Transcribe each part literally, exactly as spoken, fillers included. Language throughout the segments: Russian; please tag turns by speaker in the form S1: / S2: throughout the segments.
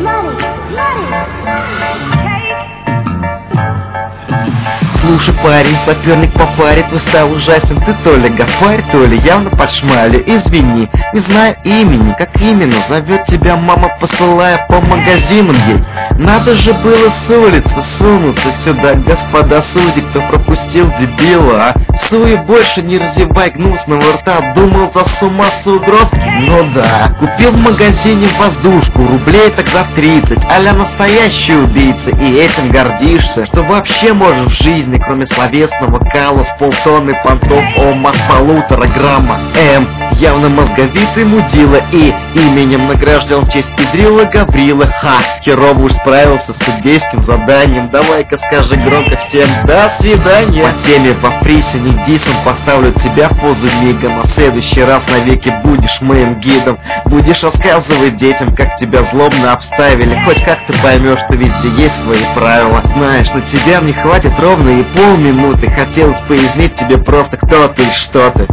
S1: Слушай, парень, соперник по паре, ты стал ужасен. Ты то ли гафарь, то ли явно под шмалью. Извини, не знаю имени, как именно зовет тебя мама, посылая по магазинам ей. Надо же было с улицы сунуться сюда, господа судьи, кто пропустил дебила, а? Суи больше не разевай гнусного рта, думал за суммасу угроз? Ну да, купил в магазине воздушку, рублей так за тридцать, а-ля настоящий убийца, и этим гордишься, что вообще можешь в жизни, кроме словесного кала, с полтонны понтов, о, масс полутора грамма. М, явно мозговитый мудила, и именем награжден в честь педрила Гаврила. Ха, херово уж справился с судейским заданием, давай-ка скажи громко всем до свидания. По теме во присяне дисом поставлю тебя в позу мига, но в следующий раз навеки будешь моим гидом. Будешь рассказывать детям, как тебя злобно обставили, хоть как ты поймешь, что везде есть свои правила. Знаешь, на тебя мне хватит ровно и полминуты, хотелось пояснить тебе просто, кто ты и что ты.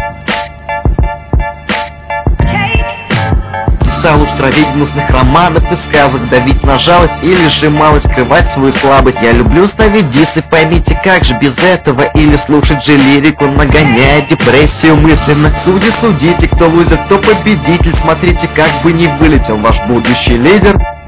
S1: Стал уж травить гнусных романов и сказок, давить на жалость или же малость скрывать свою слабость. Я люблю ставить дисы, поймите, как же без этого, или слушать же лирику, нагоняя депрессию мысленно. Судьи, судите, кто лузер, кто победитель, смотрите, как бы не вылетел ваш будущий лидер.